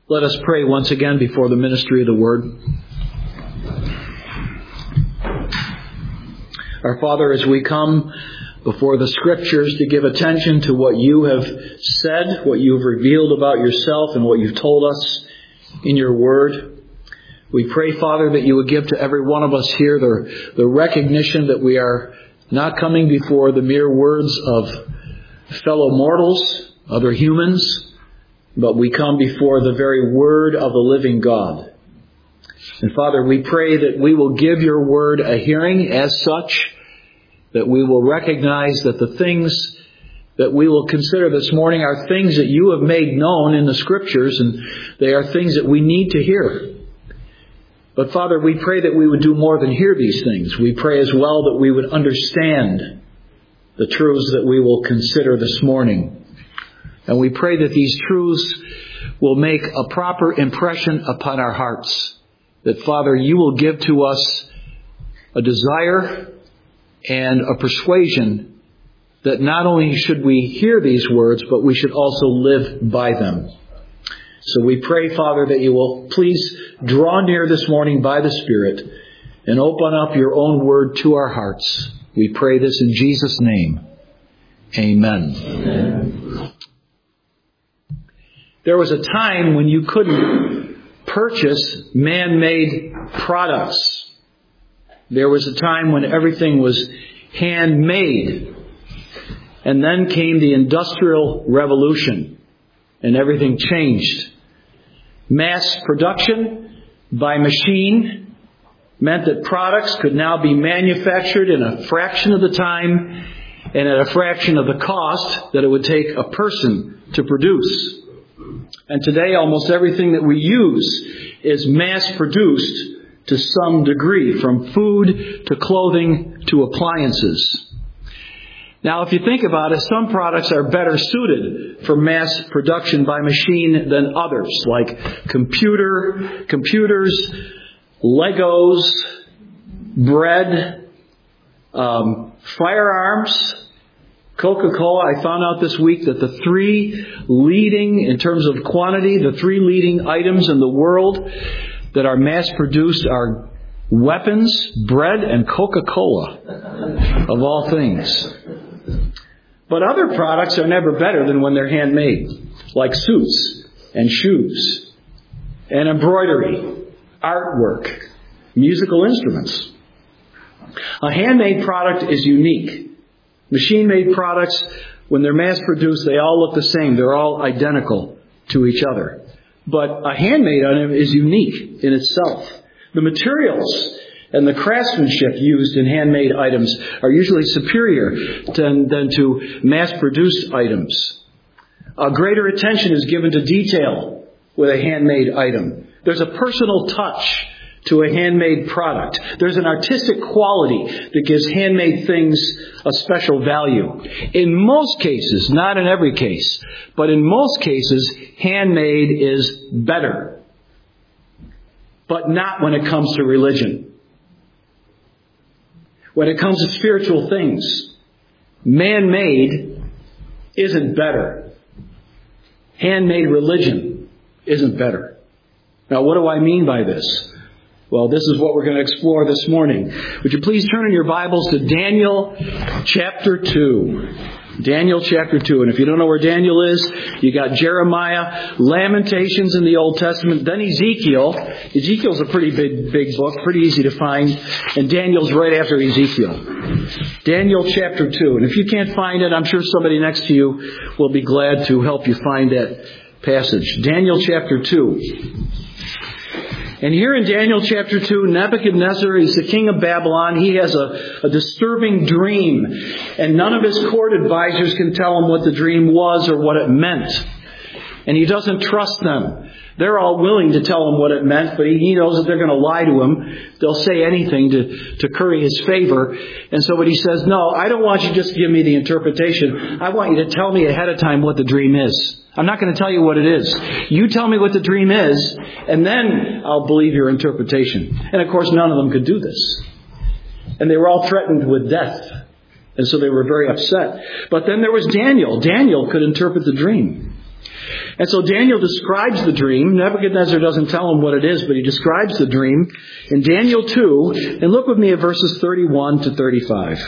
Let us pray once again before the ministry of the Word. Our Father, as we come before the Scriptures to give attention to what you have said, what you have revealed about yourself, and what you've told us in your Word, we pray, Father, that you would give to every one of us here the recognition that we are not coming before the mere words of fellow mortals, other humans, but we come before the very Word of the living God. And Father, we pray that we will give your Word a hearing as such, that we will recognize that the things that we will consider this morning are things that you have made known in the Scriptures, and they are things that we need to hear. But Father, we pray that we would do more than hear these things. We pray as well that we would understand the truths that we will consider this morning. And we pray that these truths will make a proper impression upon our hearts. That, Father, you will give to us a desire and a persuasion that not only should we hear these words, but we should also live by them. So we pray, Father, that you will please draw near this morning by the Spirit and open up your own word to our hearts. We pray this in Jesus' name. Amen. Amen. There was a time when you couldn't purchase man-made products. There was a time when everything was handmade. And then came the Industrial Revolution, and everything changed. Mass production by machine meant that products could now be manufactured in a fraction of the time and at a fraction of the cost that it would take a person to produce. And today, almost everything that we use is mass-produced to some degree, from food to clothing to appliances. Now, if you think about it, some products are better suited for mass production by machine than others, like computers, Legos, bread, firearms, Coca-Cola. I found out this week that the three leading, in terms of quantity, the three leading items in the world that are mass-produced are weapons, bread, and Coca-Cola, of all things. But other products are never better than when they're handmade, like suits and shoes and embroidery, artwork, musical instruments. A handmade product is unique. Machine-made products, when they're mass-produced, they all look the same. They're all identical to each other. But a handmade item is unique in itself. The materials and the craftsmanship used in handmade items are usually superior than to mass-produced items. A greater attention is given to detail with a handmade item. There's a personal touch to a handmade product. There's an artistic quality that gives handmade things a special value. In most cases, not in every case, but in most cases, handmade is better. But not when it comes to religion. When it comes to spiritual things, man-made isn't better. Handmade religion isn't better. Now, what do I mean by this? Well, this is what we're going to explore this morning. Would you please turn in your Bibles to Daniel chapter 2. Daniel chapter 2. And if you don't know where Daniel is, you got Jeremiah, Lamentations in the Old Testament, then Ezekiel. Ezekiel's a pretty big book, pretty easy to find. And Daniel's right after Ezekiel. Daniel chapter 2. And if you can't find it, I'm sure somebody next to you will be glad to help you find that passage. Daniel chapter 2. And here in Daniel chapter 2, Nebuchadnezzar is the king of Babylon. He has a disturbing dream. And none of his court advisors can tell him what the dream was or what it meant. And he doesn't trust them. They're all willing to tell him what it meant, but he knows that they're going to lie to him. They'll say anything to curry his favor. And so what he says, no, I don't want you just to give me the interpretation. I want you to tell me ahead of time what the dream is. I'm not going to tell you what it is. You tell me what the dream is, and then I'll believe your interpretation. And of course, none of them could do this. And they were all threatened with death. And so they were very upset. But then there was Daniel. Daniel could interpret the dream. And so Daniel describes the dream. Nebuchadnezzar doesn't tell him what it is, but he describes the dream in Daniel 2. And look with me at verses 31 to 35.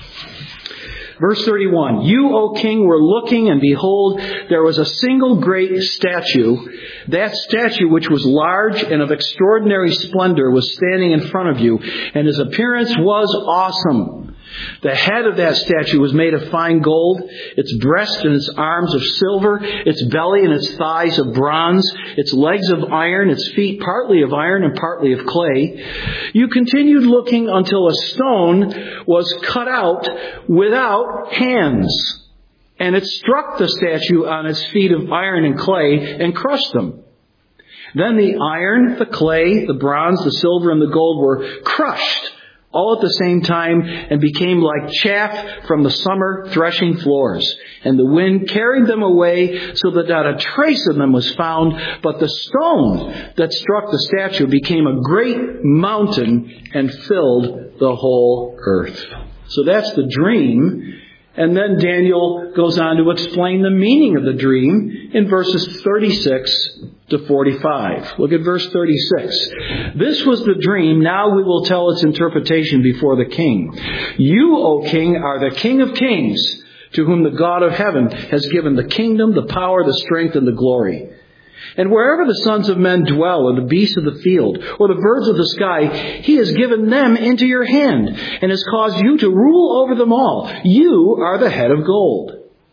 Verse 31, "You, O king, were looking, and behold, there was a single great statue. That statue, which was large and of extraordinary splendor, was standing in front of you, and his appearance was awesome. The head of that statue was made of fine gold, its breast and its arms of silver, its belly and its thighs of bronze, its legs of iron, its feet partly of iron and partly of clay. You continued looking until a stone was cut out without hands, and it struck the statue on its feet of iron and clay and crushed them. Then the iron, the clay, the bronze, the silver, and the gold were crushed all at the same time, and became like chaff from the summer threshing floors. And the wind carried them away, so that not a trace of them was found. But the stone that struck the statue became a great mountain and filled the whole earth." So that's the dream. And then Daniel goes on to explain the meaning of the dream in verses 36 to 45. Look at verse 36. "This was the dream. Now we will tell its interpretation before the king. You, O king, are the King of kings, to whom the God of heaven has given the kingdom, the power, the strength, and the glory. And wherever the sons of men dwell, or the beasts of the field, or the birds of the sky, he has given them into your hand, and has caused you to rule over them all. You are the head of gold.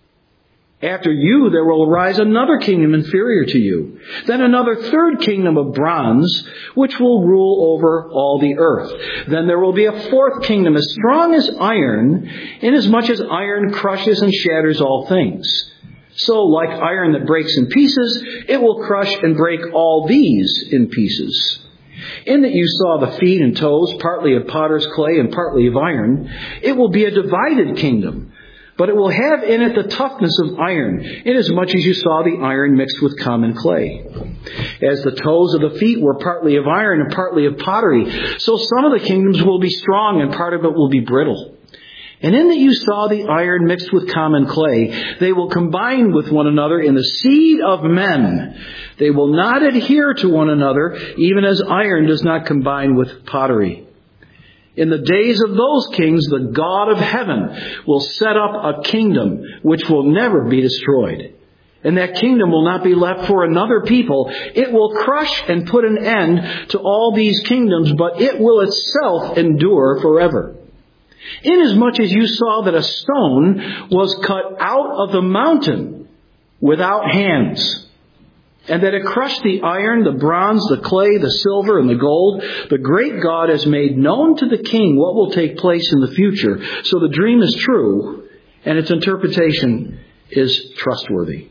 After you there will arise another kingdom inferior to you, then another third kingdom of bronze, which will rule over all the earth. Then there will be a fourth kingdom as strong as iron, inasmuch as iron crushes and shatters all things. So, like iron that breaks in pieces, it will crush and break all these in pieces. In that you saw the feet and toes, partly of potter's clay and partly of iron, it will be a divided kingdom. But it will have in it the toughness of iron, inasmuch as you saw the iron mixed with common clay. As the toes of the feet were partly of iron and partly of pottery, so some of the kingdoms will be strong and part of it will be brittle. And in that you saw the iron mixed with common clay, they will combine with one another in the seed of men. They will not adhere to one another, even as iron does not combine with pottery. In the days of those kings, the God of heaven will set up a kingdom which will never be destroyed. And that kingdom will not be left for another people. It will crush and put an end to all these kingdoms, but it will itself endure forever. Inasmuch as you saw that a stone was cut out of the mountain without hands, and that it crushed the iron, the bronze, the clay, the silver, and the gold, the great God has made known to the king what will take place in the future. So the dream is true, and its interpretation is trustworthy.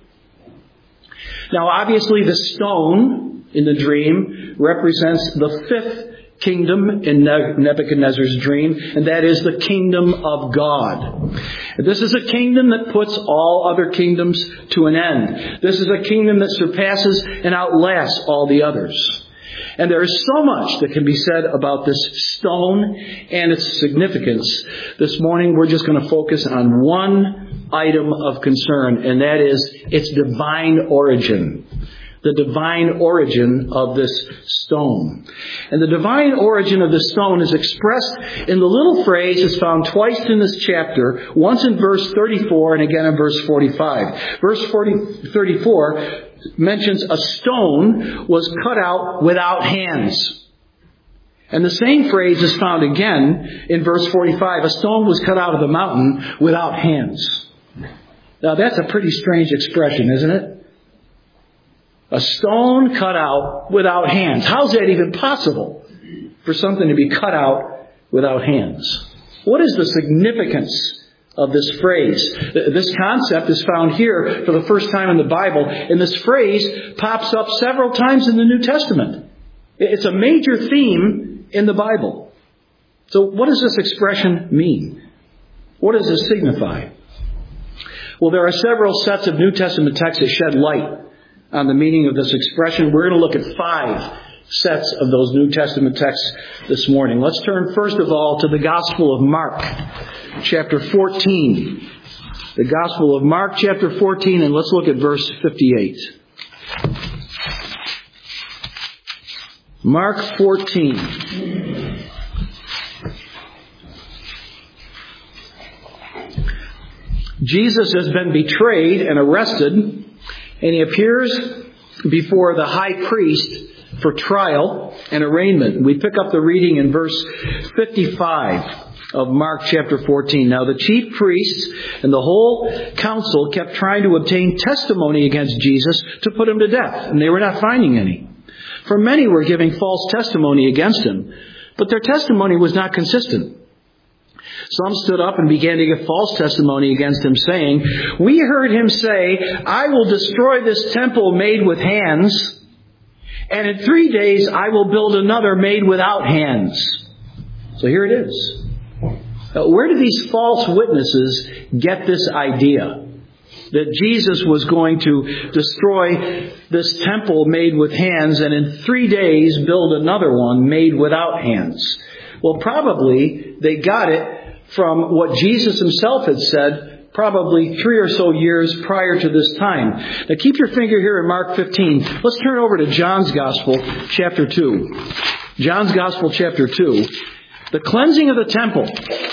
Now, obviously, the stone in the dream represents the fifth kingdom in Nebuchadnezzar's dream, and that is the kingdom of God. This is a kingdom that puts all other kingdoms to an end. This is a kingdom that surpasses and outlasts all the others. And there is so much that can be said about this stone and its significance. This morning we're just going to focus on one item of concern, and that is its divine origin. The divine origin of this stone. And the divine origin of this stone is expressed in the little phrase that's found twice in this chapter, once in verse 34 and again in verse 45. Verse 34 mentions a stone was cut out without hands. And the same phrase is found again in verse 45. A stone was cut out of the mountain without hands. Now that's a pretty strange expression, isn't it? A stone cut out without hands. How's that even possible for something to be cut out without hands? What is the significance of this phrase? This concept is found here for the first time in the Bible, and this phrase pops up several times in the New Testament. It's a major theme in the Bible. So what does this expression mean? What does this signify? Well, there are several sets of New Testament texts that shed light on the meaning of this expression. We're going to look at 5 sets of those New Testament texts this morning. Let's turn first of all to the Gospel of Mark, chapter 14. The Gospel of Mark chapter 14, and let's look at verse 58. Mark 14. Jesus has been betrayed and arrested, and he appears before the high priest for trial and arraignment. We pick up the reading in verse 55 of Mark chapter 14. Now the chief priests and the whole council kept trying to obtain testimony against Jesus to put him to death, and they were not finding any. For many were giving false testimony against him, but their testimony was not consistent. Some stood up and began to give false testimony against him, saying, "We heard him say, 'I will destroy this temple made with hands, and in 3 days I will build another made without hands.'" So here it is. Where did these false witnesses get this idea that Jesus was going to destroy this temple made with hands and in 3 days build another one made without hands? Well, probably they got it from what Jesus himself had said probably 3 or so years prior to this time. Now keep your finger here in Mark 15. Let's turn over to John's Gospel, chapter 2. John's Gospel, chapter 2. The cleansing of the temple.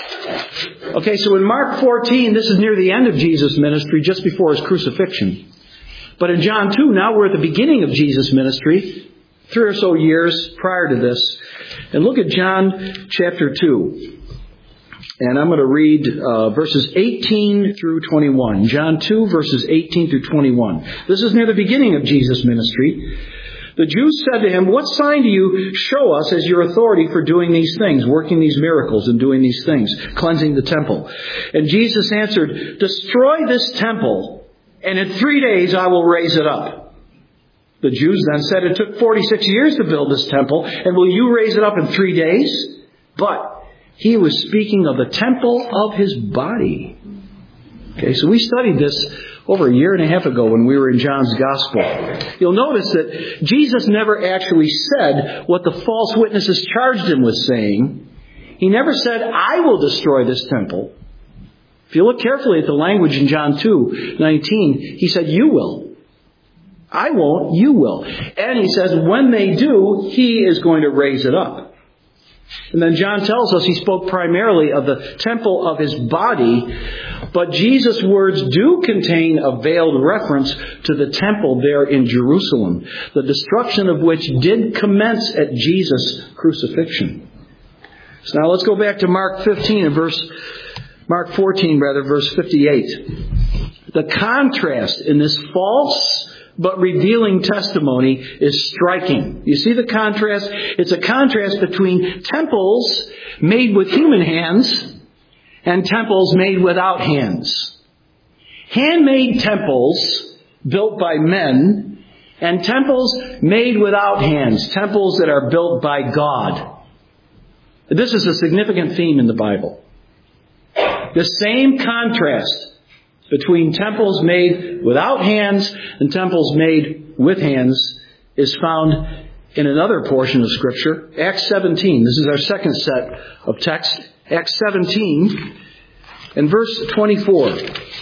Okay, so in Mark 14, this is near the end of Jesus' ministry, just before his crucifixion. But in John 2, now we're at the beginning of Jesus' ministry, 3 or so years prior to this. And look at John chapter 2. And I'm going to read verses 18 through 21. John 2, verses 18 through 21. This is near the beginning of Jesus' ministry. The Jews said to him, "What sign do you show us as your authority for doing these things, working these miracles and doing these things, cleansing the temple?" And Jesus answered, "Destroy this temple, and in 3 days I will raise it up." The Jews then said, "It took 46 years to build this temple, and will you raise it up in 3 days?" But he was speaking of the temple of his body. Okay, so we studied this over a year and a half ago when we were in John's Gospel. You'll notice that Jesus never actually said what the false witnesses charged him with saying. He never said, "I will destroy this temple." If you look carefully at the language in John 2:19, he said, "You will." I won't, you will. And he says, when they do, he is going to raise it up. And then John tells us he spoke primarily of the temple of his body, but Jesus' words do contain a veiled reference to the temple there in Jerusalem, the destruction of which did commence at Jesus' crucifixion. So now let's go back to Mark 14, verse 58. The contrast in this false but revealing testimony is striking. You see the contrast? It's a contrast between temples made with human hands and temples made without hands. Handmade temples built by men and temples made without hands, temples that are built by God. This is a significant theme in the Bible. The same contrast between temples made without hands and temples made with hands is found in another portion of Scripture, Acts 17. This is our second set of text. Acts 17 and verse 24.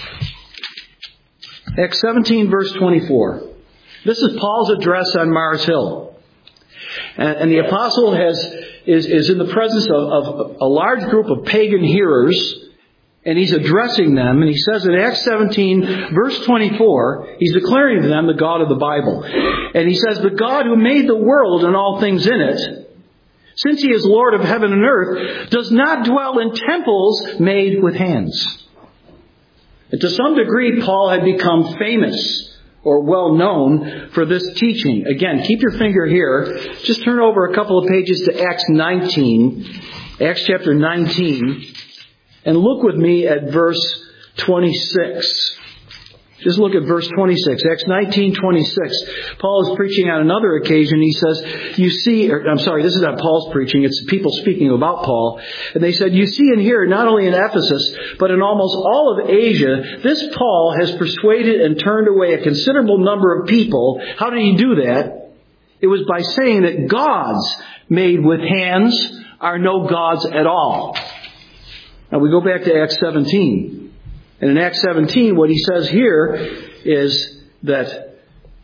Acts 17, verse 24. This is Paul's address on Mars Hill. And the apostle is in the presence of a large group of pagan hearers. And he's addressing them, and he says in Acts 17, verse 24, he's declaring to them the God of the Bible. And he says, "The God who made the world and all things in it, since he is Lord of heaven and earth, does not dwell in temples made with hands." And to some degree, Paul had become famous or well known for this teaching. Again, keep your finger here. Just turn over a couple of pages to Acts 19, Acts chapter 19. And look with me at verse 26. Just look at verse 26. Acts 19:26. Paul is preaching on another occasion. He says, this is not Paul's preaching. It's people speaking about Paul. And they said, "You see and hear, not only in Ephesus, but in almost all of Asia, this Paul has persuaded and turned away a considerable number of people." How did he do that? It was by saying that gods made with hands are no gods at all. Now we go back to Acts 17. And in Acts 17, what he says here is that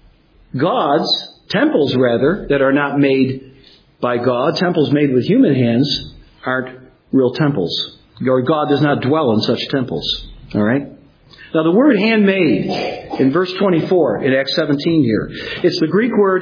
temples that are not made by God, temples made with human hands, aren't real temples. Or God does not dwell in such temples. All right? Now the word handmade in verse 24 in Acts 17 here, it's the Greek word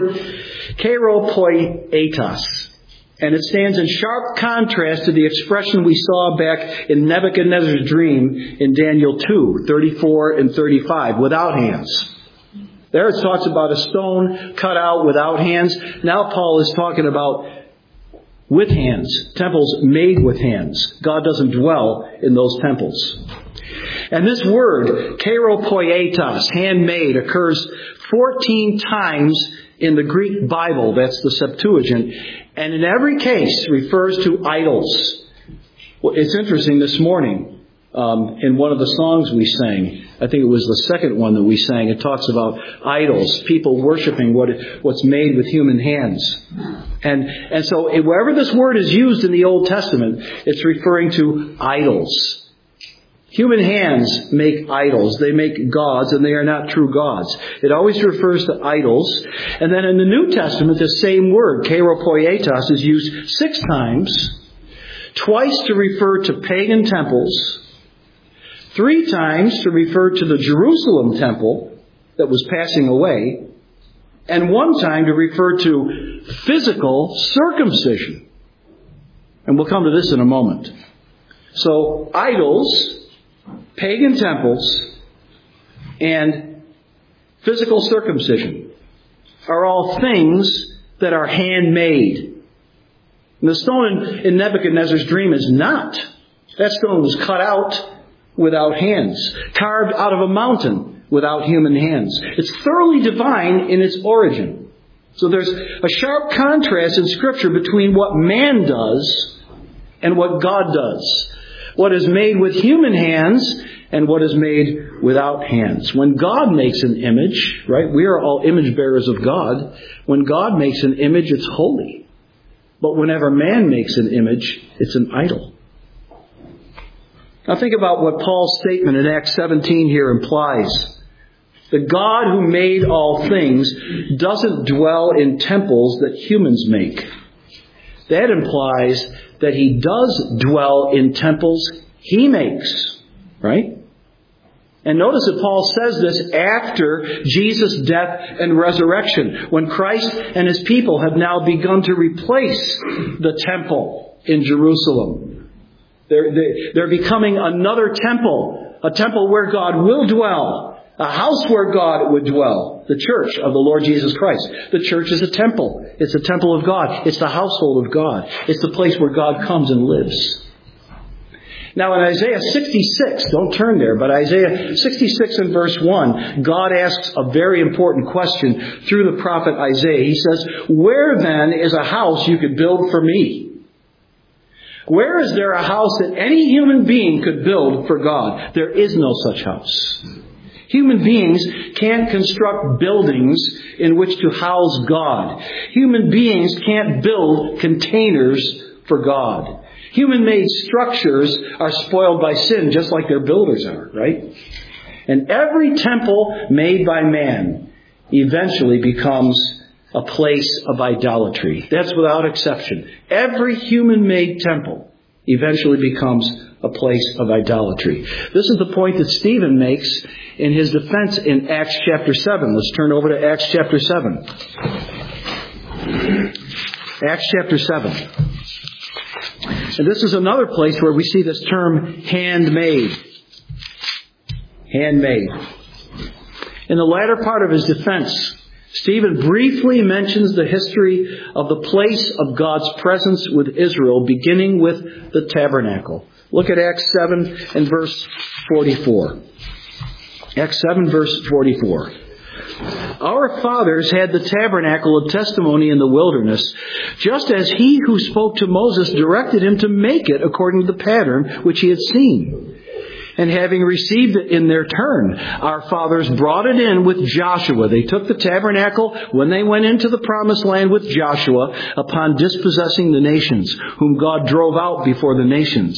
kairopoietos. And it stands in sharp contrast to the expression we saw back in Nebuchadnezzar's dream in Daniel 2, 34 and 35, without hands. There it talks about a stone cut out without hands. Now Paul is talking about with hands, temples made with hands. God doesn't dwell in those temples. And this word, kairopoietos, handmade, occurs 14 times in the Greek Bible. That's the Septuagint. And in every case refers to idols. Well, it's interesting this morning, in one of the songs we sang, I think it was the second one that we sang, it talks about idols, people worshiping what's made with human hands. And so wherever this word is used in the Old Testament, it's referring to idols. Human hands make idols. They make gods, and they are not true gods. It always refers to idols. And then in the New Testament, the same word, kairopoietos, is used 6 times. Twice to refer to pagan temples. 3 times to refer to the Jerusalem temple that was passing away. And 1 time to refer to physical circumcision. And we'll come to this in a moment. So, idols, pagan temples, and physical circumcision are all things that are handmade. And the stone in Nebuchadnezzar's dream is not. That stone was cut out without hands, carved out of a mountain without human hands. It's thoroughly divine in its origin. So there's a sharp contrast in Scripture between what man does and what God does. What is made with human hands and what is made without hands. When God makes an image, right, we are all image bearers of God. When God makes an image, it's holy. But whenever man makes an image, it's an idol. Now think about what Paul's statement in Acts 17 here implies. The God who made all things doesn't dwell in temples that humans make. That implies that He does dwell in temples He makes. Right? And notice that Paul says this after Jesus' death and resurrection, when Christ and His people have now begun to replace the temple in Jerusalem. They're becoming another temple, a temple where God will dwell, a house where God would dwell, the church of the Lord Jesus Christ. The church is a temple. It's a temple of God. It's the household of God. It's the place where God comes and lives. Now in Isaiah 66, don't turn there, but Isaiah 66 and verse 1, God asks a very important question through the prophet Isaiah. He says, "Where then is a house you could build for me? Where is there a house that any human being could build for God?" There is no such house. Human beings can't construct buildings in which to house God. Human beings can't build containers for God. Human-made structures are spoiled by sin, just like their builders are, right? And every temple made by man eventually becomes a place of idolatry. That's without exception. Every human-made temple eventually becomes a place of idolatry. This is the point that Stephen makes in his defense in Acts chapter 7. Let's turn over to Acts chapter 7. Acts chapter 7. And this is another place where we see this term handmade. Handmade. In the latter part of his defense, Stephen briefly mentions the history of the place of God's presence with Israel, beginning with the tabernacle. Look at Acts 7 and verse 44. Acts 7 verse 44. "Our fathers had the tabernacle of testimony in the wilderness, just as He who spoke to Moses directed him to make it according to the pattern which he had seen. And having received it in their turn, our fathers brought it in with Joshua." They took the tabernacle when they went into the promised land with Joshua upon dispossessing the nations, whom God drove out before the nations.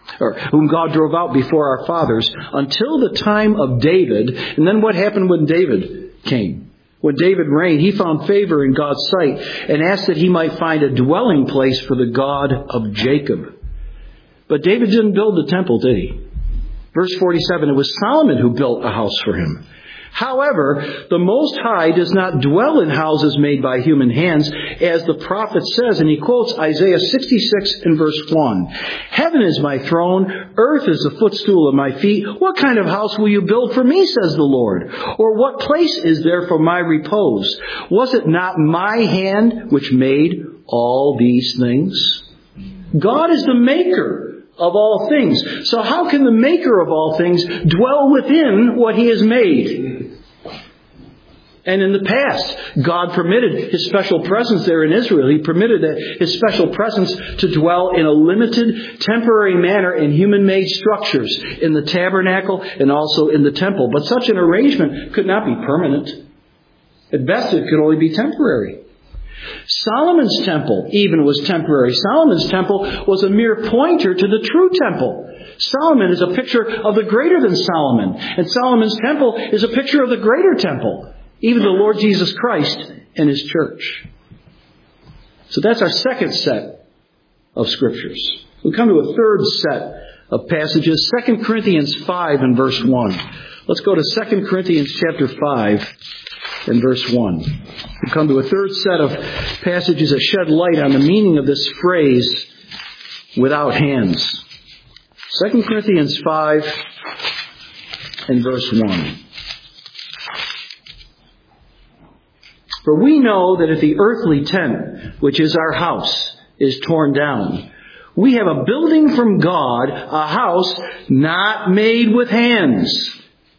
or whom God drove out before our fathers, until the time of David. And then what happened when David came? When David reigned, he found favor in God's sight and asked that he might find a dwelling place for the God of Jacob. But David didn't build the temple, did he? Verse 47, it was Solomon who built a house for him. However, the Most High does not dwell in houses made by human hands, as the prophet says, and he quotes Isaiah 66 and verse 1. Heaven is my throne, earth is the footstool of my feet. What kind of house will you build for me, says the Lord? Or what place is there for my repose? Was it not my hand which made all these things? God is the maker of all things. So how can the maker of all things dwell within what he has made? And in the past, God permitted his special presence there in Israel. He permitted his special presence to dwell in a limited, temporary manner in human-made structures, in the tabernacle and also in the temple. But such an arrangement could not be permanent. At best, it could only be temporary. Solomon's temple even was temporary. Solomon's temple was a mere pointer to the true temple. Solomon is a picture of the greater than Solomon. And Solomon's temple is a picture of the greater temple, even the Lord Jesus Christ and his church. So that's our second set of scriptures. We come to a third set of passages, 2 Corinthians 5 and verse 1. Let's go to 2 Corinthians chapter 5. In verse 1. We come to a third set of passages that shed light on the meaning of this phrase, without hands. 2 Corinthians 5 and verse 1. For we know that if the earthly tent, which is our house, is torn down, we have a building from God, a house not made with hands,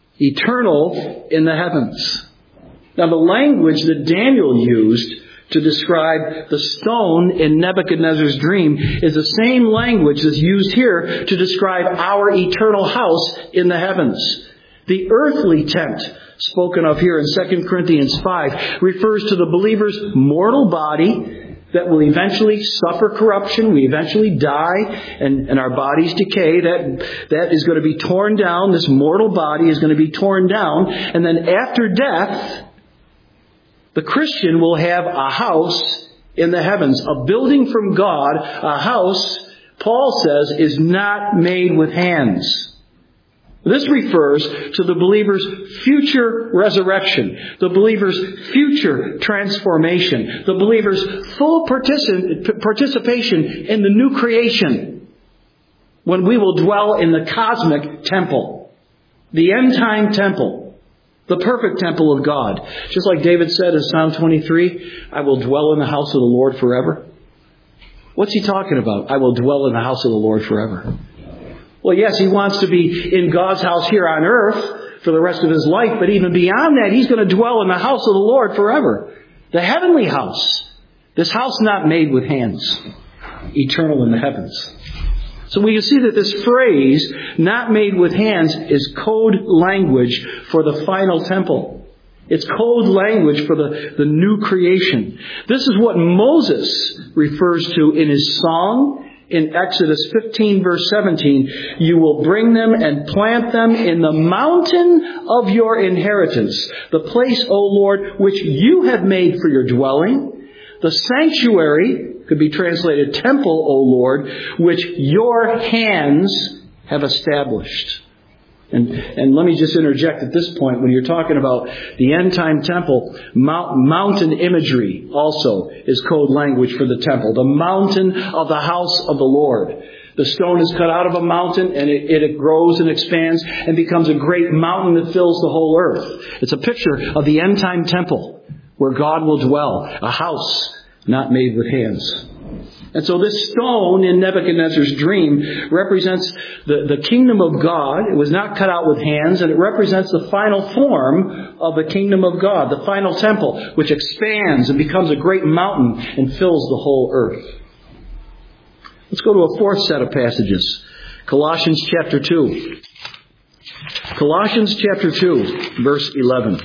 eternal in the heavens. Now, the language that Daniel used to describe the stone in Nebuchadnezzar's dream is the same language that's used here to describe our eternal house in the heavens. The earthly tent spoken of here in 2 Corinthians 5 refers to the believer's mortal body that will eventually suffer corruption. We eventually die and our bodies decay. That is going to be torn down. This mortal body is going to be torn down. And then after death, the Christian will have a house in the heavens, a building from God, a house, Paul says, is not made with hands. This refers to the believer's future resurrection, the believer's future transformation, the believer's full participation in the new creation, when we will dwell in the cosmic temple, the end-time temple. The perfect temple of God. Just like David said in Psalm 23, I will dwell in the house of the Lord forever. What's he talking about? I will dwell in the house of the Lord forever. Well, yes, he wants to be in God's house here on earth for the rest of his life, but even beyond that, he's going to dwell in the house of the Lord forever. The heavenly house. This house not made with hands. Eternal in the heavens. So we can see that this phrase, not made with hands, is code language for the final temple. It's code language for the new creation. This is what Moses refers to in his song in Exodus 15 verse 17. You will bring them and plant them in the mountain of your inheritance, the place, O Lord, which you have made for your dwelling, the sanctuary, could be translated temple, O Lord, which your hands have established. And let me just interject at this point, when you're talking about the end-time temple, mountain imagery also is code language for the temple. The mountain of the house of the Lord. The stone is cut out of a mountain and it grows and expands and becomes a great mountain that fills the whole earth. It's a picture of the end-time temple where God will dwell, a house not made with hands. And so this stone in Nebuchadnezzar's dream represents the kingdom of God. It was not cut out with hands, and it represents the final form of the kingdom of God, the final temple, which expands and becomes a great mountain and fills the whole earth. Let's go to a fourth set of passages. Colossians chapter 2. Colossians chapter 2, verse 11.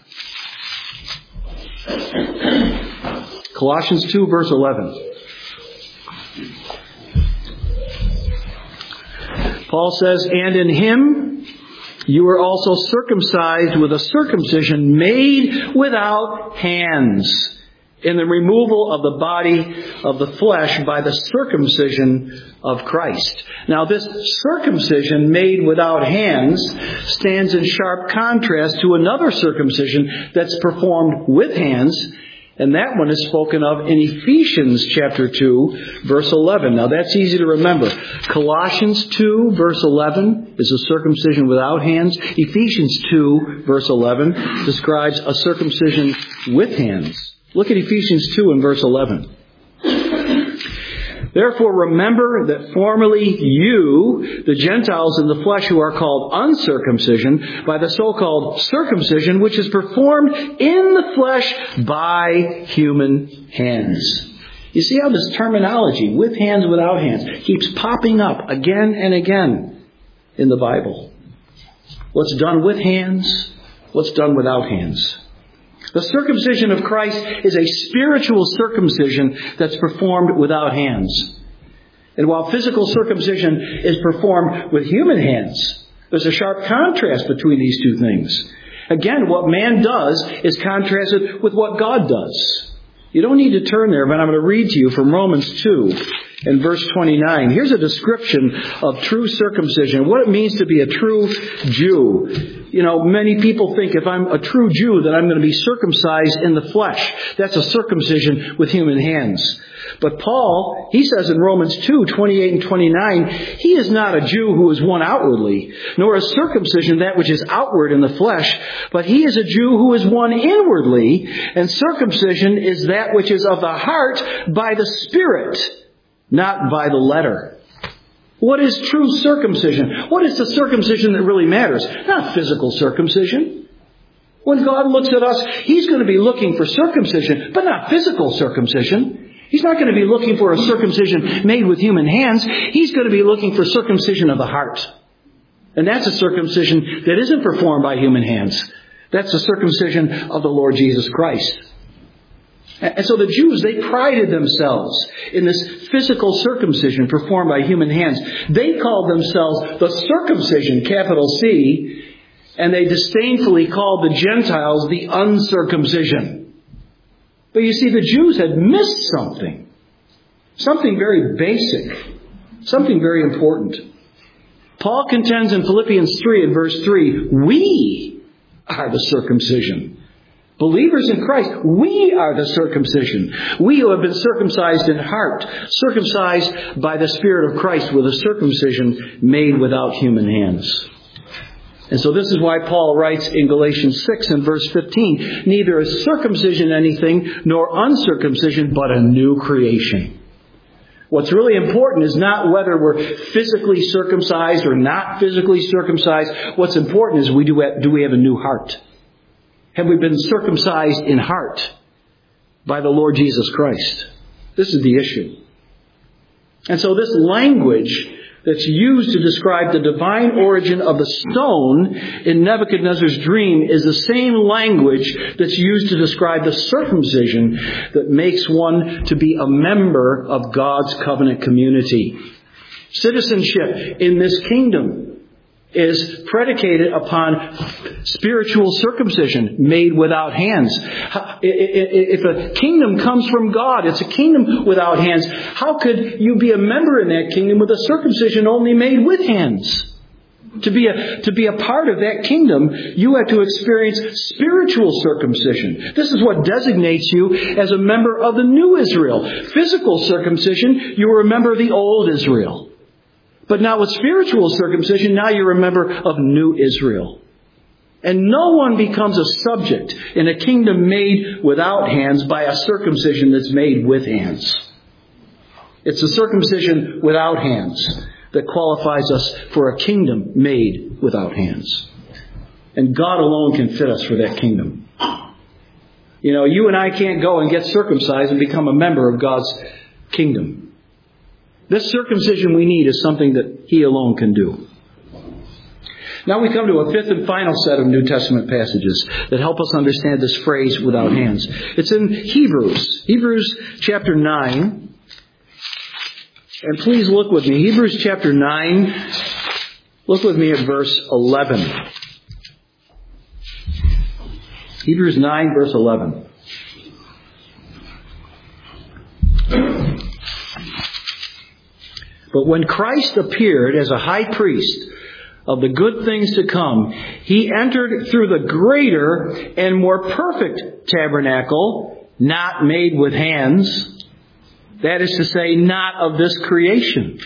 Colossians 2, verse 11. Paul says, and in Him you were also circumcised with a circumcision made without hands, in the removal of the body of the flesh by the circumcision of Christ. Now, this circumcision made without hands stands in sharp contrast to another circumcision that's performed with hands, and that one is spoken of in Ephesians chapter 2, verse 11. Now, that's easy to remember. Colossians 2, verse 11 is a circumcision without hands. Ephesians 2, verse 11 describes a circumcision with hands. Look at Ephesians 2 and verse 11. Therefore remember that formerly you, the Gentiles in the flesh who are called uncircumcision, by the so-called circumcision which is performed in the flesh by human hands. You see how this terminology, with hands, without hands, keeps popping up again and again in the Bible. What's done with hands, what's done without hands. The circumcision of Christ is a spiritual circumcision that's performed without hands. And while physical circumcision is performed with human hands, there's a sharp contrast between these two things. Again, what man does is contrasted with what God does. You don't need to turn there, but I'm going to read to you from Romans 2 and verse 29. Here's a description of true circumcision, what it means to be a true Jew. You know, many people think if I'm a true Jew that I'm going to be circumcised in the flesh. That's a circumcision with human hands. But Paul, he says in Romans 2, 28 and 29, he is not a Jew who is one outwardly, nor is circumcision that which is outward in the flesh, but he is a Jew who is one inwardly, and circumcision is that which is of the heart by the Spirit, not by the letter. What is true circumcision? What is the circumcision that really matters? Not physical circumcision. When God looks at us, He's going to be looking for circumcision, but not physical circumcision. He's not going to be looking for a circumcision made with human hands. He's going to be looking for circumcision of the heart. And that's a circumcision that isn't performed by human hands. That's the circumcision of the Lord Jesus Christ. And so the Jews, they prided themselves in this physical circumcision performed by human hands. They called themselves the circumcision, capital C, and they disdainfully called the Gentiles the uncircumcision. But you see, the Jews had missed something very basic, something very important. Paul contends in Philippians 3 and verse 3, we are the circumcision. Believers in Christ, we are the circumcision. We who have been circumcised in heart, circumcised by the Spirit of Christ with a circumcision made without human hands. And so this is why Paul writes in Galatians 6 and verse 15, neither is circumcision anything nor uncircumcision, but a new creation. What's really important is not whether we're physically circumcised or not physically circumcised. What's important is do we have a new heart? Have we been circumcised in heart by the Lord Jesus Christ? This is the issue. And so this language that's used to describe the divine origin of the stone in Nebuchadnezzar's dream is the same language that's used to describe the circumcision that makes one to be a member of God's covenant community. Citizenship in this kingdom is predicated upon spiritual circumcision made without hands. If a kingdom comes from God, it's a kingdom without hands. How could you be a member in that kingdom with a circumcision only made with hands? To be a part of that kingdom, you have to experience spiritual circumcision. This is what designates you as a member of the new Israel. Physical circumcision, you are a member of the old Israel. But now with spiritual circumcision, now you're a member of new Israel. And no one becomes a subject in a kingdom made without hands by a circumcision that's made with hands. It's the circumcision without hands that qualifies us for a kingdom made without hands. And God alone can fit us for that kingdom. You know, you and I can't go and get circumcised and become a member of God's kingdom. This circumcision we need is something that He alone can do. Now we come to a fifth and final set of New Testament passages that help us understand this phrase, without hands. It's in Hebrews chapter 9. And please look with me. Hebrews chapter 9 Look with me at verse 11. Hebrews 9, verse 11. But when Christ appeared as a high priest of the good things to come, he entered through the greater and more perfect tabernacle, not made with hands. That is to say, not of this creation.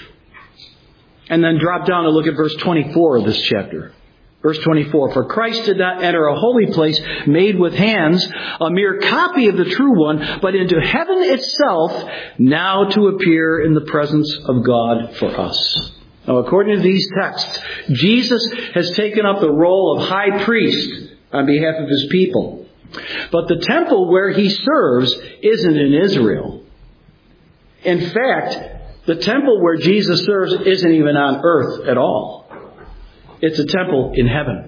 And then drop down and look at verse 24 of this chapter. Verse 24, for Christ did not enter a holy place made with hands, a mere copy of the true one, but into heaven itself, now to appear in the presence of God for us. Now, according to these texts, Jesus has taken up the role of high priest on behalf of his people. But the temple where he serves isn't in Israel. In fact, the temple where Jesus serves isn't even on earth at all. It's a temple in heaven.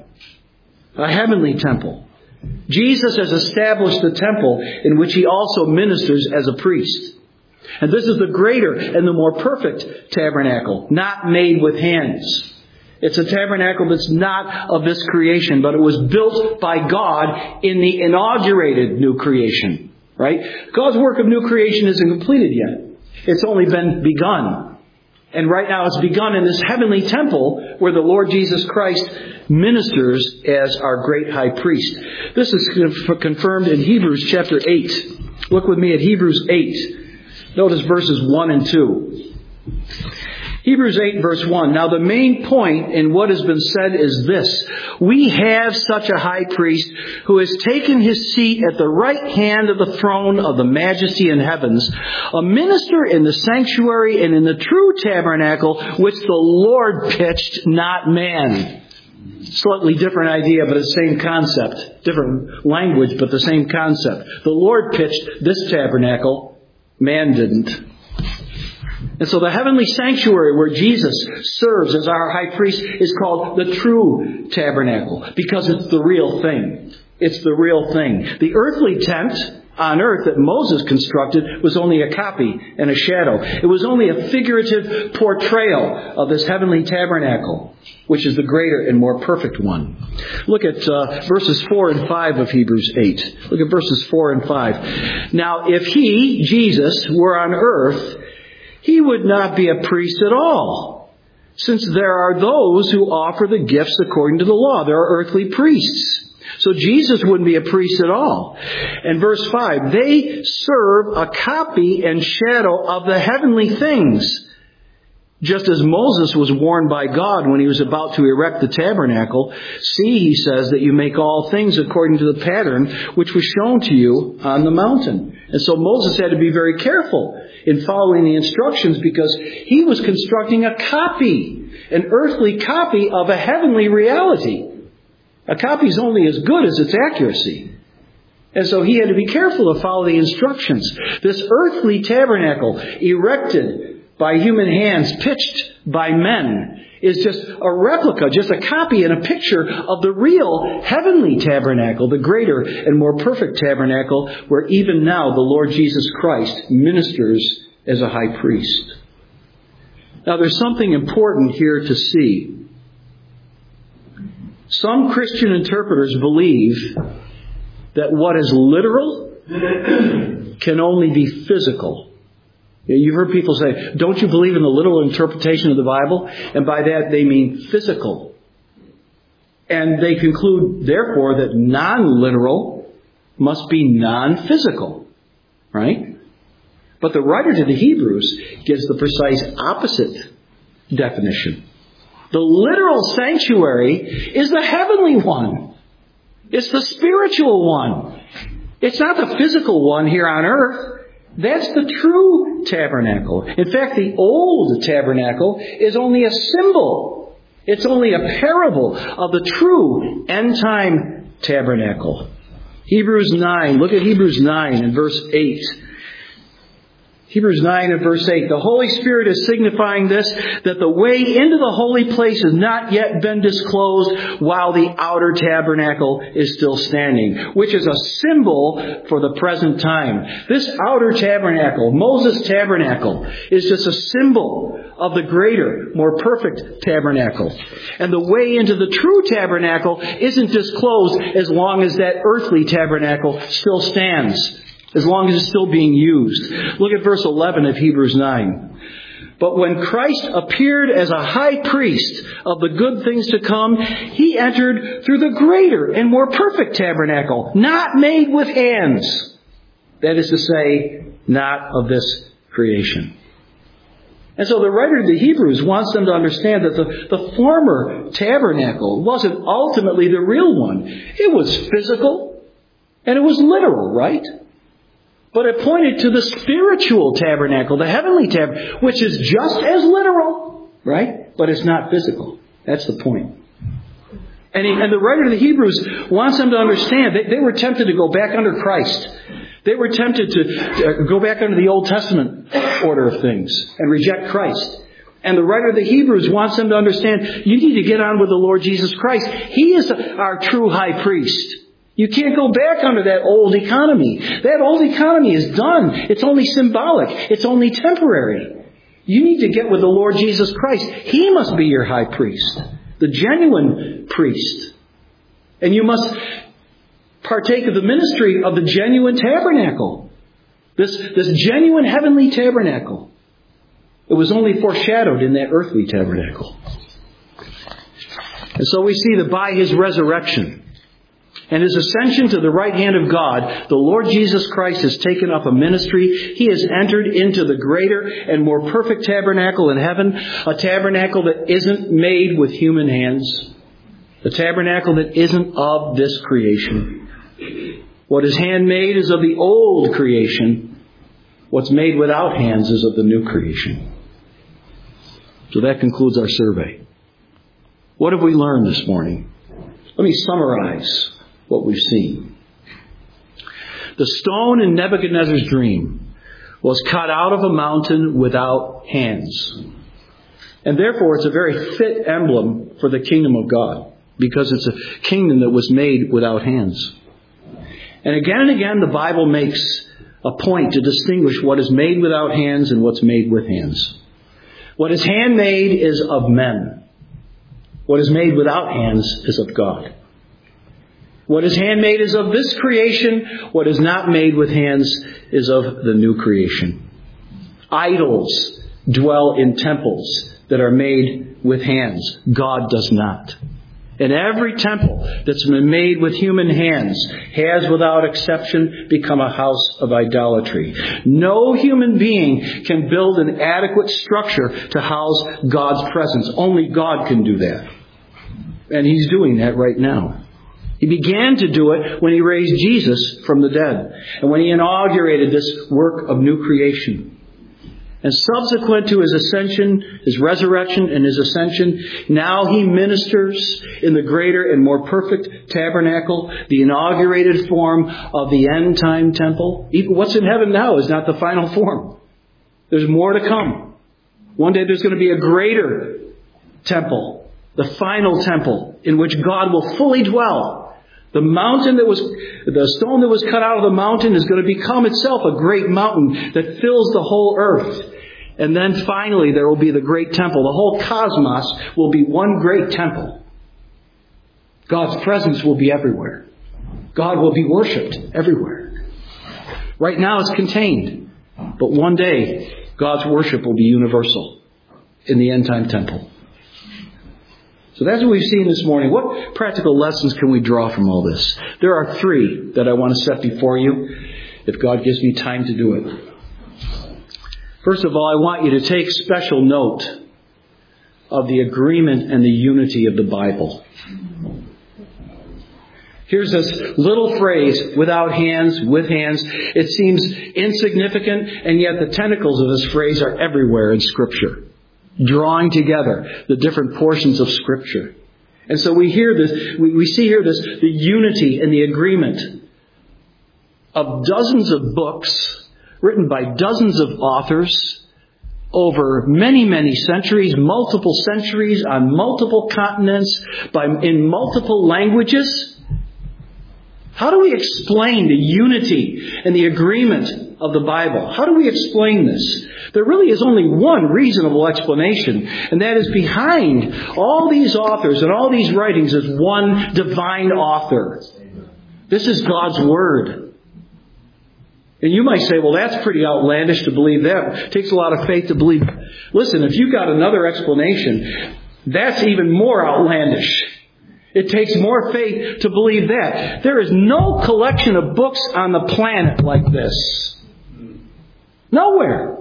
A heavenly temple. Jesus has established the temple in which he also ministers as a priest. And this is the greater and the more perfect tabernacle, not made with hands. It's a tabernacle that's not of this creation, but it was built by God in the inaugurated new creation. Right? God's work of new creation isn't completed yet. It's only been begun. And right now it's begun in this heavenly temple where the Lord Jesus Christ ministers as our great high priest. This is confirmed in Hebrews chapter 8. Look with me at Hebrews 8. Notice verses 1 and 2. Hebrews 8 verse 1. Now the main point in what has been said is this. We have such a high priest who has taken his seat at the right hand of the throne of the majesty in heavens, a minister in the sanctuary and in the true tabernacle which the Lord pitched, not man. Slightly different idea, but the same concept. Different language, but the same concept. The Lord pitched this tabernacle. Man didn't. And so the heavenly sanctuary where Jesus serves as our high priest is called the true tabernacle because it's the real thing. It's the real thing. The earthly tent on earth that Moses constructed was only a copy and a shadow. It was only a figurative portrayal of this heavenly tabernacle, which is the greater and more perfect one. Look at verses 4 and 5 of Hebrews 8. Look at verses 4 and 5. Now, if he, Jesus, were on earth, he would not be a priest at all, since there are those who offer the gifts according to the law. There are earthly priests. So Jesus wouldn't be a priest at all. And verse 5, they serve a copy and shadow of the heavenly things. Just as Moses was warned by God when he was about to erect the tabernacle, see, he says, that you make all things according to the pattern which was shown to you on the mountain. And so Moses had to be very careful in following the instructions because he was constructing a copy, an earthly copy of a heavenly reality. A copy is only as good as its accuracy. And so he had to be careful to follow the instructions. This earthly tabernacle erected by human hands, pitched by men, is just a replica, just a copy and a picture of the real heavenly tabernacle, the greater and more perfect tabernacle, where even now the Lord Jesus Christ ministers as a high priest. Now there's something important here to see. Some Christian interpreters believe that what is literal can only be physical. You've heard people say, don't you believe in the literal interpretation of the Bible? And by that they mean physical. And they conclude, therefore, that non-literal must be non-physical. Right? But the writer to the Hebrews gives the precise opposite definition. The literal sanctuary is the heavenly one. It's the spiritual one. It's not the physical one here on earth. That's the true tabernacle. In fact, the old tabernacle is only a symbol. It's only a parable of the true end-time tabernacle. Hebrews 9. Look at Hebrews 9 and verse 8. Hebrews 9 and verse 8, the Holy Spirit is signifying this, that the way into the holy place has not yet been disclosed while the outer tabernacle is still standing, which is a symbol for the present time. This outer tabernacle, Moses' tabernacle, is just a symbol of the greater, more perfect tabernacle. And the way into the true tabernacle isn't disclosed as long as that earthly tabernacle still stands. As long as it's still being used. Look at verse 11 of Hebrews 9. But when Christ appeared as a high priest of the good things to come, he entered through the greater and more perfect tabernacle, not made with hands. That is to say, not of this creation. And so the writer of the Hebrews wants them to understand that the former tabernacle wasn't ultimately the real one. It was physical and it was literal, right? But it pointed to the spiritual tabernacle, the heavenly tabernacle, which is just as literal, right? But it's not physical. That's the point. And the writer of the Hebrews wants them to understand they were tempted to go back under Christ. They were tempted to go back under the Old Testament order of things and reject Christ. And the writer of the Hebrews wants them to understand you need to get on with the Lord Jesus Christ. He is our true high priest. You can't go back under that old economy. That old economy is done. It's only symbolic. It's only temporary. You need to get with the Lord Jesus Christ. He must be your high priest, the genuine priest. And you must partake of the ministry of the genuine tabernacle. This genuine heavenly tabernacle. It was only foreshadowed in that earthly tabernacle. And so we see that by His resurrection and His ascension to the right hand of God, the Lord Jesus Christ has taken up a ministry. He has entered into the greater and more perfect tabernacle in heaven, a tabernacle that isn't made with human hands, a tabernacle that isn't of this creation. What is handmade is of the old creation. What's made without hands is of the new creation. So that concludes our survey. What have we learned this morning? Let me summarize what we've seen. The stone in Nebuchadnezzar's dream was cut out of a mountain without hands. And therefore it's a very fit emblem for the kingdom of God, because it's a kingdom that was made without hands. And again, the Bible makes a point to distinguish what is made without hands and what's made with hands. What is handmade is of men. What is made without hands is of God. What is handmade is of this creation. What is not made with hands is of the new creation. Idols dwell in temples that are made with hands. God does not. And every temple that's been made with human hands has, without exception, become a house of idolatry. No human being can build an adequate structure to house God's presence. Only God can do that. And He's doing that right now. He began to do it when He raised Jesus from the dead and when He inaugurated this work of new creation. And subsequent to His ascension, His resurrection and His ascension, now He ministers in the greater and more perfect tabernacle, the inaugurated form of the end-time temple. Even what's in heaven now is not the final form. There's more to come. One day there's going to be a greater temple, the final temple, in which God will fully dwell. The stone that was cut out of the mountain is going to become itself a great mountain that fills the whole earth. And then finally there will be the great temple. The whole cosmos will be one great temple. God's presence will be everywhere. God will be worshipped everywhere. Right now it's contained. But one day God's worship will be universal in the end-time temple. So that's what we've seen this morning. What practical lessons can we draw from all this? There are 3 that I want to set before you, if God gives me time to do it. First of all, I want you to take special note of the agreement and the unity of the Bible. Here's this little phrase, without hands, with hands. It seems insignificant, and yet the tentacles of this phrase are everywhere in Scripture, drawing together the different portions of Scripture. And so we hear this, we see here this, the unity and the agreement of dozens of books written by dozens of authors over many, many centuries, on multiple continents, in multiple languages. How do we explain the unity and the agreement of the Bible? How do we explain this? There really is only one reasonable explanation, and that is behind all these authors and all these writings is one divine author. This is God's Word. And you might say, well, that's pretty outlandish to believe that. It takes a lot of faith to believe. Listen, if you've got another explanation, that's even more outlandish. It takes more faith to believe that. There is no collection of books on the planet like this. Nowhere.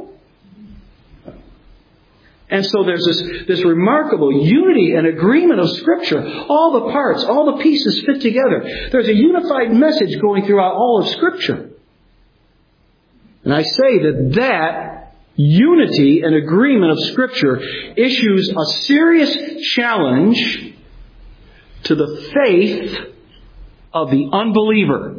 And so there's this remarkable unity and agreement of Scripture. All the parts, all the pieces fit together. There's a unified message going throughout all of Scripture. And I say that unity and agreement of Scripture issues a serious challenge to the faith of the unbeliever.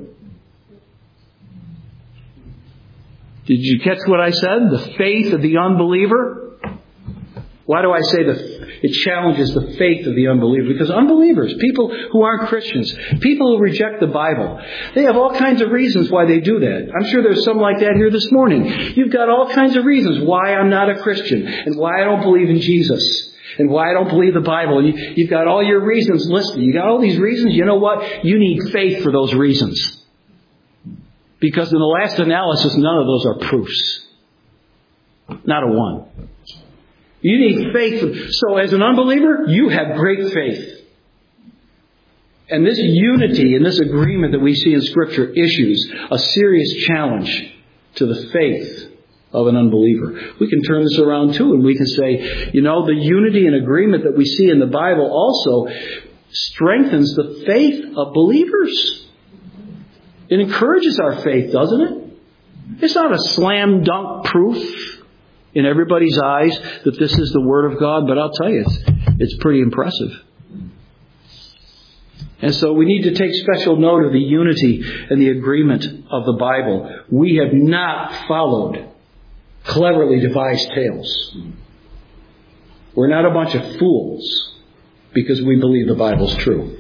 Did you catch what I said? The faith of the unbeliever? Why do I say it challenges the faith of the unbeliever? Because unbelievers, people who aren't Christians, people who reject the Bible, they have all kinds of reasons why they do that. I'm sure there's some like that here this morning. You've got all kinds of reasons why I'm not a Christian, and why I don't believe in Jesus, and why I don't believe the Bible. And you've got all your reasons listed. You got all these reasons. You know what? You need faith for those reasons. Because in the last analysis, none of those are proofs. Not a one. You need faith. So as an unbeliever, you have great faith. And this unity and this agreement that we see in Scripture issues a serious challenge to the faith of an unbeliever. We can turn this around too, and we can say, the unity and agreement that we see in the Bible also strengthens the faith of believers. It encourages our faith, doesn't it? It's not a slam dunk proof in everybody's eyes that this is the Word of God, but I'll tell you, it's pretty impressive. And so we need to take special note of the unity and the agreement of the Bible. We have not followed cleverly devised tales. We're not a bunch of fools because we believe the Bible's true.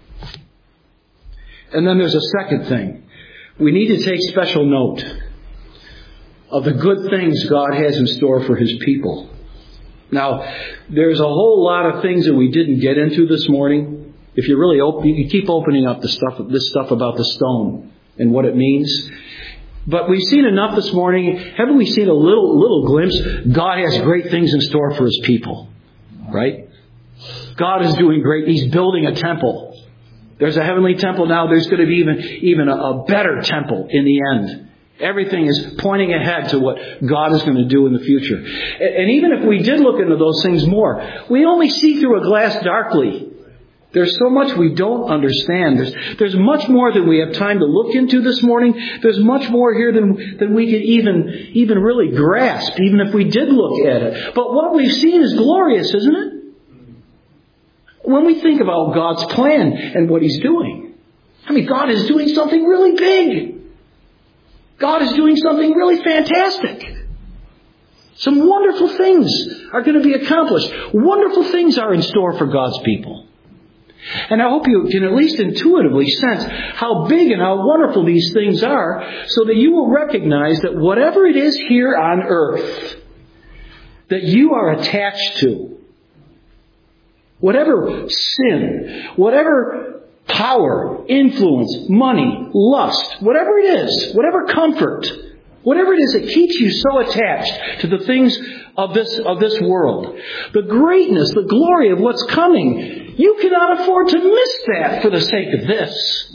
And then there's a second thing. We need to take special note of the good things God has in store for His people. Now, there's a whole lot of things that we didn't get into this morning. If you really you keep opening up this stuff about the stone and what it means. But we've seen enough this morning. Haven't we seen a little glimpse? God has great things in store for His people. Right? God is doing great. He's building a temple. There's a heavenly temple now. There's going to be even a better temple in the end. Everything is pointing ahead to what God is going to do in the future. And even if we did look into those things more, we only see through a glass darkly. There's so much we don't understand. There's much more than we have time to look into this morning. There's much more here than we could even really grasp, even if we did look at it. But what we've seen is glorious, isn't it? When we think about God's plan and what He's doing. God is doing something really big. God is doing something really fantastic. Some wonderful things are going to be accomplished. Wonderful things are in store for God's people. And I hope you can at least intuitively sense how big and how wonderful these things are, so that you will recognize that whatever it is here on earth that you are attached to, whatever sin, whatever power, influence, money, lust, whatever it is, whatever comfort, whatever it is that keeps you so attached to the things of this world, the greatness, the glory of what's coming, you cannot afford to miss that for the sake of this.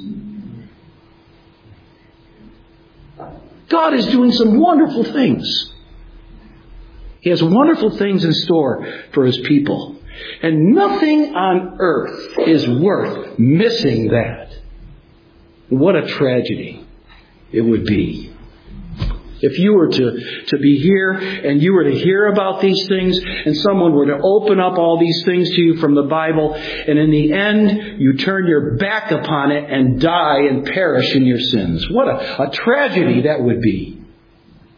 God is doing some wonderful things. He has wonderful things in store for His people. And nothing on earth is worth missing that. What a tragedy it would be if you were to be here and you were to hear about these things and someone were to open up all these things to you from the Bible, and in the end you turn your back upon it and die and perish in your sins. What a tragedy that would be.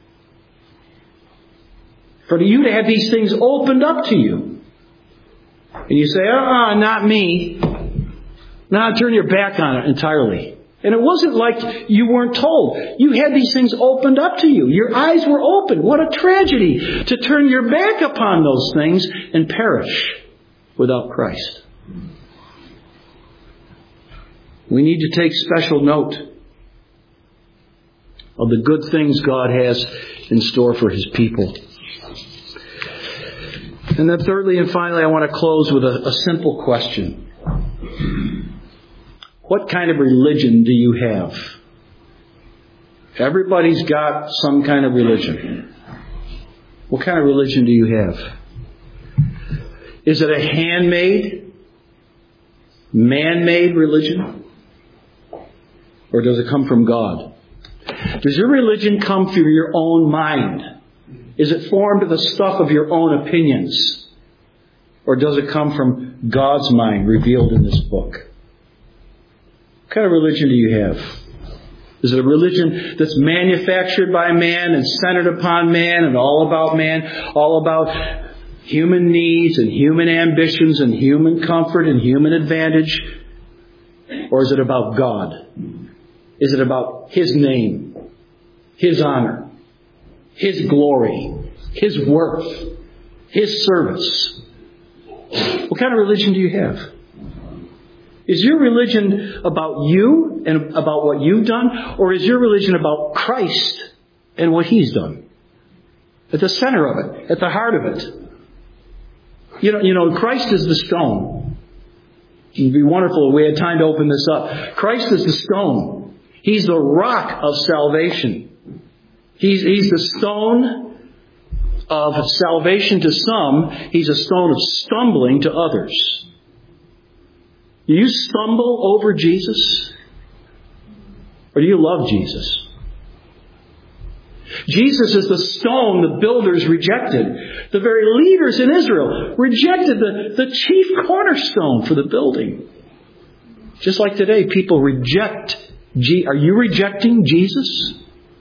For you to have these things opened up to you. And you say, not me. Now turn your back on it entirely. And it wasn't like you weren't told. You had these things opened up to you. Your eyes were open. What a tragedy to turn your back upon those things and perish without Christ. We need to take special note of the good things God has in store for His people. And then thirdly and finally, I want to close with a simple question. What kind of religion do you have? Everybody's got some kind of religion. What kind of religion do you have? Is it a handmade, man-made religion? Or does it come from God? Does your religion come through your own mind? Is it formed of the stuff of your own opinions? Or does it come from God's mind revealed in this book? What kind of religion do you have? Is it a religion that's manufactured by man and centered upon man and all about man, all about human needs and human ambitions and human comfort and human advantage? Or is it about God? Is it about His name, His honor, His glory, His worth, His service? What kind of religion do you have? Is your religion about you and about what you've done? Or is your religion about Christ and what He's done? At the center of it, at the heart of it. You know, Christ is the stone. It would be wonderful if we had time to open this up. Christ is the stone. He's the rock of salvation. He's the stone of salvation to some. He's a stone of stumbling to others. Do you stumble over Jesus? Or do you love Jesus? Jesus is the stone the builders rejected. The very leaders in Israel rejected the chief cornerstone for the building. Just like today, people reject. Are you rejecting Jesus?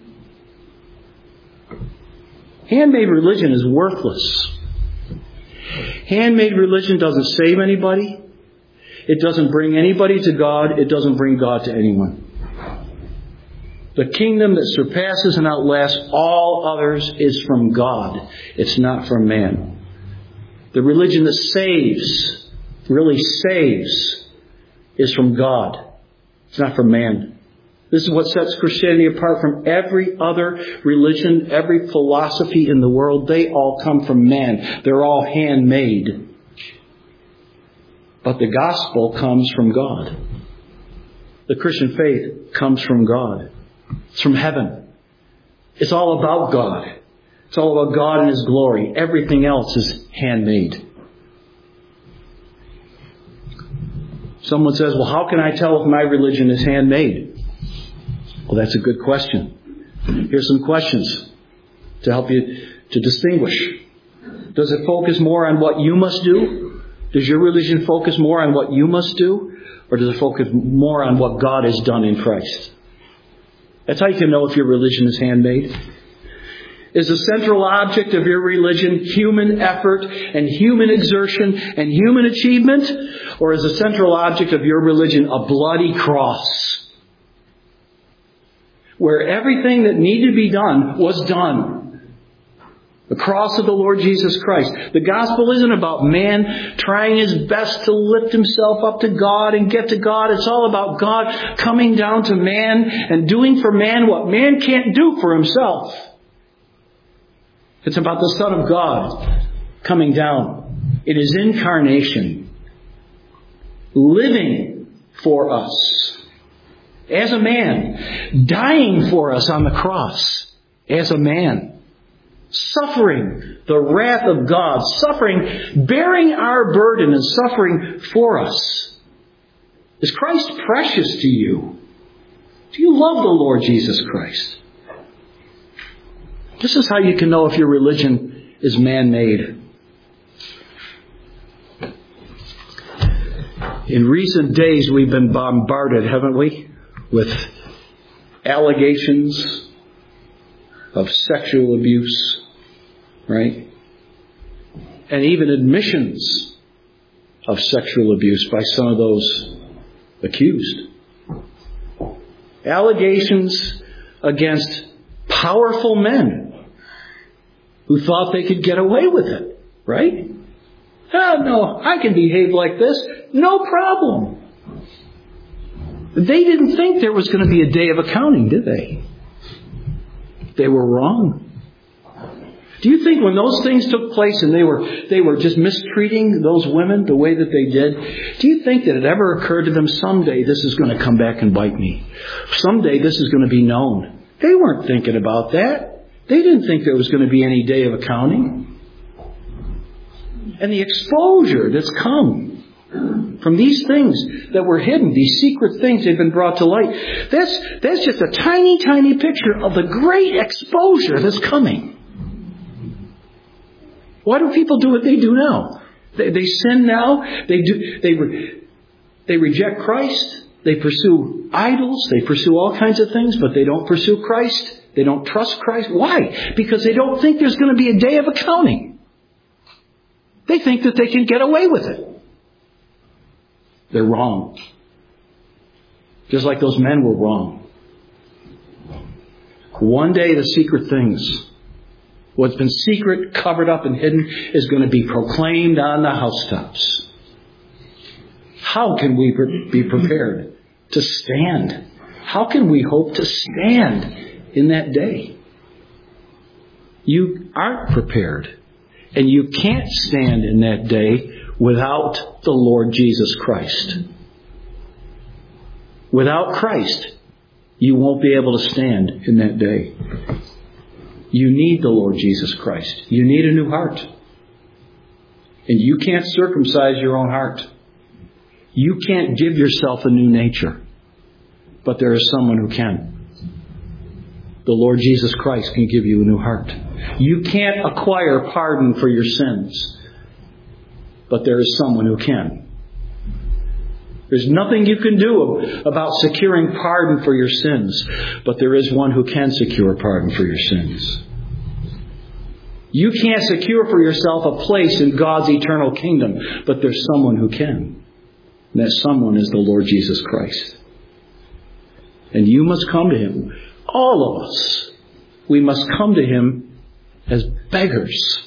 Handmade religion is worthless. Handmade religion doesn't save anybody. It doesn't bring anybody to God. It doesn't bring God to anyone. The kingdom that surpasses and outlasts all others is from God. It's not from man. The religion that saves, really saves, is from God. It's not from man. This is what sets Christianity apart from every other religion, every philosophy in the world. They all come from man. They're all handmade. But the gospel comes from God. The Christian faith comes from God. It's from heaven. It's all about God. It's all about God and His glory. Everything else is handmade. Someone says, well, how can I tell if my religion is handmade? Well, that's a good question. Here's some questions to help you to distinguish. Does it focus more on what you must do? Does your religion focus more on what you must do? Or does it focus more on what God has done in Christ? That's how you can know if your religion is handmade. Is the central object of your religion human effort and human exertion and human achievement? Or is the central object of your religion a bloody cross? Where everything that needed to be done was done. The cross of the Lord Jesus Christ. The gospel isn't about man trying his best to lift himself up to God and get to God. It's all about God coming down to man and doing for man what man can't do for himself. It's about the Son of God coming down in His incarnation, living for us as a man, dying for us on the cross as a man, suffering the wrath of God, suffering, bearing our burden and suffering for us. Is Christ precious to you? Do you love the Lord Jesus Christ? This is how you can know if your religion is man-made. In recent days, we've been bombarded, haven't we, with allegations of sexual abuse, right? and even admissions of sexual abuse by some of those accused. Allegations against powerful men who thought they could get away with it, right? Oh, no, I can behave like this. No problem. They didn't think there was going to be a day of accounting, did they? They were wrong. Do you think when those things took place and they were just mistreating those women the way that they did, do you think that it ever occurred to them, someday this is going to come back and bite me? Someday this is going to be known. They weren't thinking about that. They didn't think there was going to be any day of accounting. And the exposure that's come from these things that were hidden, these secret things that have been brought to light, that's just a tiny, tiny picture of the great exposure that's coming. Why do people do what they do now? They sin now. They reject Christ. They pursue idols. They pursue all kinds of things, but they don't pursue Christ. They don't trust Christ. Why? Because they don't think there's going to be a day of accounting. They think that they can get away with it. They're wrong. Just like those men were wrong. One day the secret things, what's been secret, covered up, and hidden, is going to be proclaimed on the housetops. How can we be prepared to stand? How can we hope to stand in that day? You aren't prepared. And you can't stand in that day without the Lord Jesus Christ. Without Christ, you won't be able to stand in that day. You need the Lord Jesus Christ. You need a new heart. And you can't circumcise your own heart. You can't give yourself a new nature. But there is someone who can. The Lord Jesus Christ can give you a new heart. You can't acquire pardon for your sins. But there is someone who can. There's nothing you can do about securing pardon for your sins. But there is one who can secure pardon for your sins. You can't secure for yourself a place in God's eternal kingdom. But there's someone who can. And that someone is the Lord Jesus Christ. And you must come to Him. All of us. We must come to Him as beggars.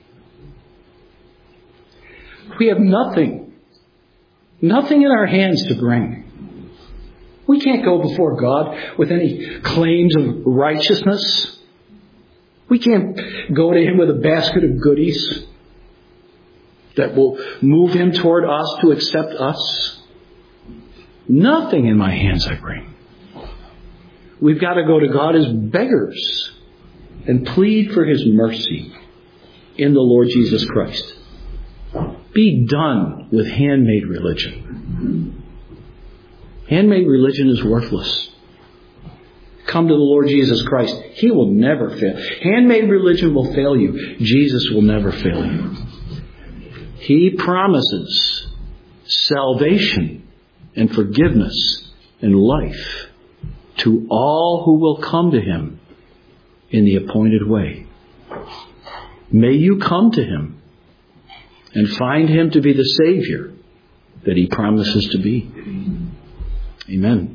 We have nothing. Nothing in our hands to bring. We can't go before God with any claims of righteousness. We can't go to Him with a basket of goodies that will move Him toward us to accept us. Nothing in my hands I bring. We've got to go to God as beggars and plead for His mercy in the Lord Jesus Christ. Be done with handmade religion. Handmade religion is worthless. Come to the Lord Jesus Christ. He will never fail. Handmade religion will fail you. Jesus will never fail you. He promises salvation and forgiveness and life to all who will come to Him in the appointed way. May you come to Him and find Him to be the Savior that He promises to be. Amen.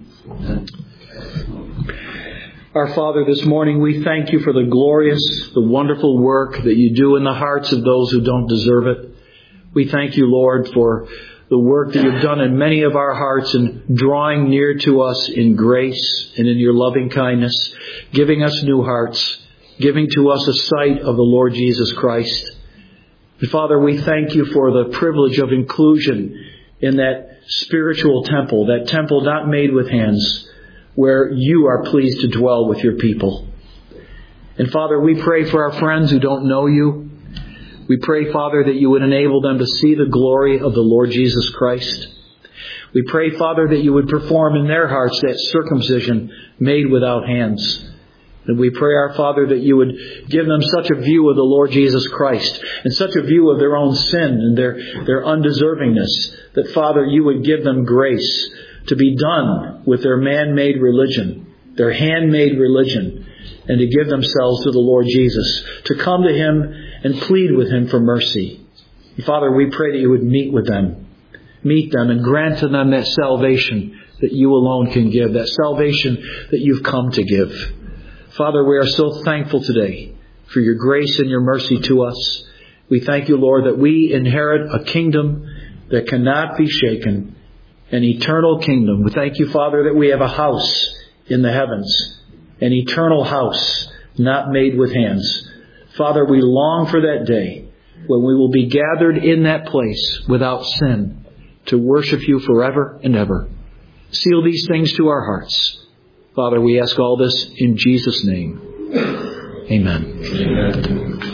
Our Father, this morning we thank You for the glorious, the wonderful work that You do in the hearts of those who don't deserve it. We thank You, Lord, for the work that You've done in many of our hearts in drawing near to us in grace and in Your loving kindness, giving us new hearts, giving to us a sight of the Lord Jesus Christ. And Father, we thank You for the privilege of inclusion in that spiritual temple, that temple not made with hands, where You are pleased to dwell with Your people. And Father, we pray for our friends who don't know You. We pray, Father, that You would enable them to see the glory of the Lord Jesus Christ. We pray, Father, that You would perform in their hearts that circumcision made without hands. And we pray, our Father, that You would give them such a view of the Lord Jesus Christ and such a view of their own sin and their undeservingness that, Father, You would give them grace to be done with their man-made religion, their handmade religion, and to give themselves to the Lord Jesus, to come to Him and plead with Him for mercy, Father, we pray that you would meet with them. Meet them and grant to them that salvation that you alone can give, that salvation that you've come to give. Father, we are so thankful today for your grace and your mercy to us. We thank you, Lord, that we inherit a kingdom that cannot be shaken, an eternal kingdom. We thank you, Father, that we have a house in the heavens, an eternal house not made with hands. Father, we long for that day when we will be gathered in that place without sin to worship you forever and ever. Seal these things to our hearts. Father, we ask all this in Jesus' name. Amen.